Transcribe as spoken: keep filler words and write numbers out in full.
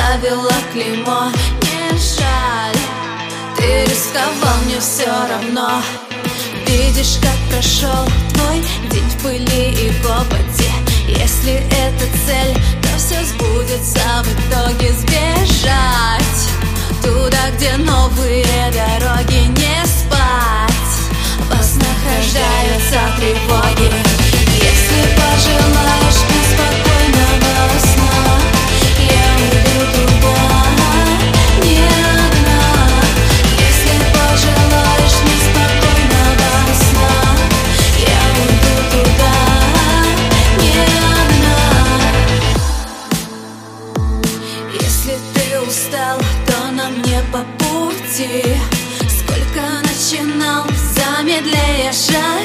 поставила клеймо. Не жаль, ты рисковал, мне все равно. Видишь, как прошел твой день в пыли и копоти. Если это цель, то все сбудется в итоге. Сбежать туда, где новые дороги. Не спать, вознаграждаются тревоги. Если пожелаешь мне спокойного сна, я уйду туда, не одна. Если пожелаешь мне спокойного сна, я уйду туда, не одна. Если ты устал, то нам не по пути. Сколько начинал, замедляя шаг.